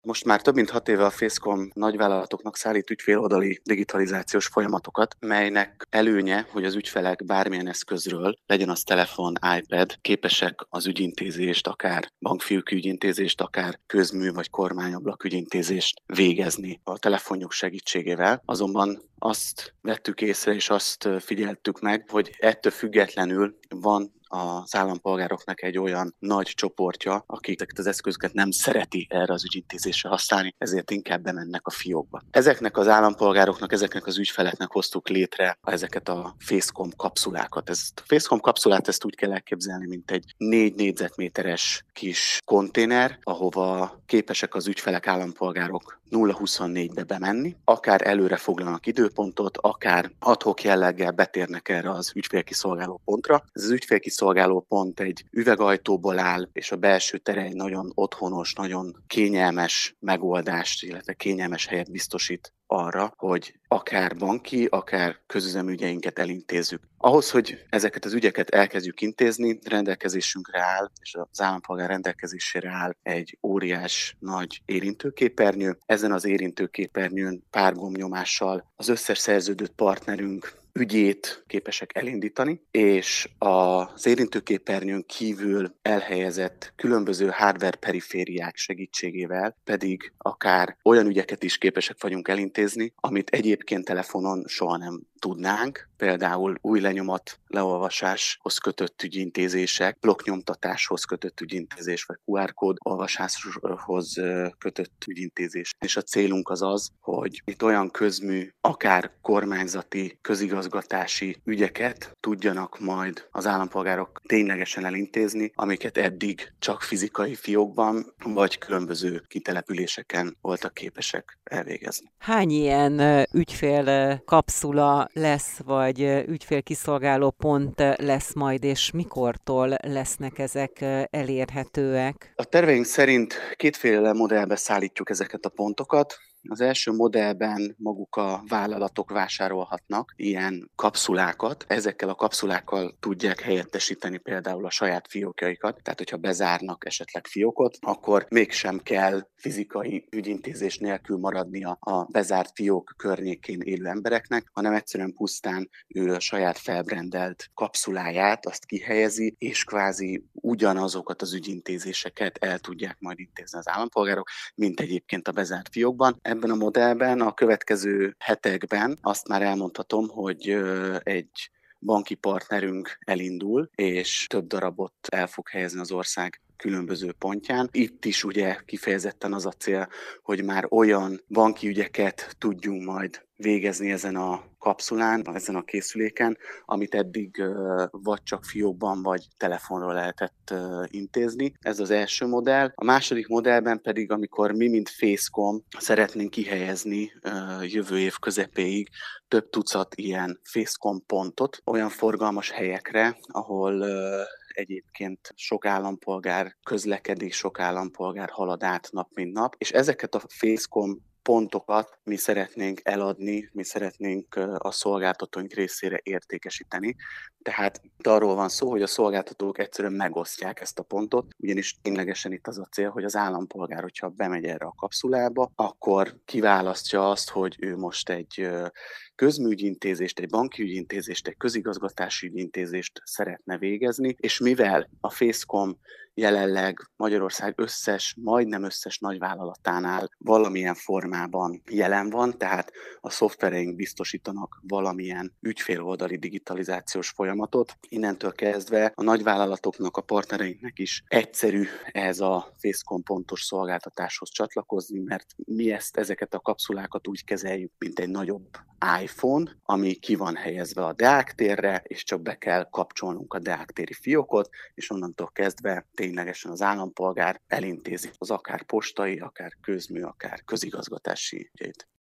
Most már több mint 6 éve a Facecom nagyvállalatoknak szállít ügyféloldali digitalizációs folyamatokat, melynek előnye, hogy az ügyfelek bármilyen eszközről, legyen az telefon, iPad, képesek az ügyintézést, akár bankfiók ügyintézést, akár közmű vagy kormányablak ügyintézést végezni a telefonjuk segítségével. Azonban azt vettük észre és azt figyeltük meg, hogy ettől függetlenül van az állampolgároknak egy olyan nagy csoportja, akik az eszközöket nem szereti erre az ügyintézésre használni, ezért inkább bemennek a fiókba. Ezeknek az állampolgároknak, ezeknek az ügyfeleknek hoztuk létre ezeket a Facecom kapszulákat. Ezt a Facecom kapszulát úgy kell elképzelni, mint egy 4 négyzetméteres kis konténer, ahova képesek az ügyfelek, állampolgárok 0-24-be bemenni, akár előre foglalnak időpontot, akár ad-hoc jelleggel betérnek erre az ügyfélkiszolgáló pontra. Ez az ügyfélkiszolgáló pont egy üvegajtóból áll, és a belső tere egy nagyon otthonos, nagyon kényelmes megoldást, illetve kényelmes helyet biztosít arra, hogy akár banki, akár közüzemügyeinket elintézzük. Ahhoz, hogy ezeket az ügyeket elkezdjük intézni, rendelkezésünkre áll, és az állampolgár rendelkezésére áll egy óriás nagy érintőképernyő. Ezen az érintőképernyőn pár gombnyomással az összes szerződött partnerünk ügyét képesek elindítani, és az érintőképernyőn kívül elhelyezett különböző hardware perifériák segítségével pedig akár olyan ügyeket is képesek vagyunk elintézni, amit egyébként telefonon soha nem tudnánk, például új lenyomat leolvasáshoz kötött ügyintézések, blokknyomtatáshoz kötött ügyintézés, vagy QR kód olvasáshoz kötött ügyintézés. És a célunk az, hogy itt olyan közmű, akár kormányzati, közigazgatási ügyeket tudjanak majd az állampolgárok ténylegesen elintézni, amiket eddig csak fizikai fiókban, vagy különböző kitelepüléseken voltak képesek elvégezni. Hány ilyen ügyfél kapszula lesz, vagy ügyfélkiszolgáló pont lesz majd, és mikortól lesznek ezek elérhetőek? A terveink szerint kétféle modellbe szállítjuk ezeket a pontokat. Az első modellben maguk a vállalatok vásárolhatnak ilyen kapszulákat. Ezekkel a kapszulákkal tudják helyettesíteni például a saját fiókjaikat. Tehát, hogyha bezárnak esetleg fiókot, akkor mégsem kell fizikai ügyintézés nélkül maradnia a bezárt fiók környékén élő embereknek, hanem egyszerűen pusztán ő a saját felbrendelt kapszuláját azt kihelyezi, és kvázi ugyanazokat az ügyintézéseket el tudják majd intézni az állampolgárok, mint egyébként a bezárt fiókban. Ebben a modellben a következő hetekben azt már elmondhatom, hogy egy banki partnerünk elindul, és több darabot el fog helyezni az ország különböző pontján. Itt is ugye kifejezetten az a cél, hogy már olyan banki ügyeket tudjunk majd végezni ezen a kapszulán, ezen a készüléken, amit eddig vagy csak fiókban, vagy telefonról lehetett intézni. Ez az első modell. A második modellben pedig, amikor mi, mint Facecom szeretnénk kihelyezni jövő év közepéig több tucat ilyen Facecom pontot, olyan forgalmas helyekre, ahol egyébként sok állampolgár közlekedik, sok állampolgár halad át nap mint nap, és ezeket a Facecom pontokat mi szeretnénk eladni, mi szeretnénk a szolgáltatóink részére értékesíteni. Tehát itt arról van szó, hogy a szolgáltatók egyszerűen megosztják ezt a pontot, ugyanis ténylegesen itt az a cél, hogy az állampolgár, hogyha bemegy erre a kapszulába, akkor kiválasztja azt, hogy ő most egy közműügyintézést, egy banki ügyintézést, egy közigazgatási ügyintézést szeretne végezni, és mivel a Facecom jelenleg Magyarország majdnem összes nagyvállalatánál valamilyen formában jelen van, tehát a szoftvereink biztosítanak valamilyen ügyféloldali digitalizációs folyamatot. Innentől kezdve a nagyvállalatoknak, a partnereinknek is egyszerű ez a Facecom pontos szolgáltatáshoz csatlakozni, mert mi ezeket a kapszulákat úgy kezeljük, mint egy nagyobb iPhone, ami ki van helyezve a Deák térre, és csak be kell kapcsolnunk a Deák téri fiókot, és onnantól kezdve ténylegesen az állampolgár elintézi az akár postai, akár közmű, akár közigazgatási ügyeit.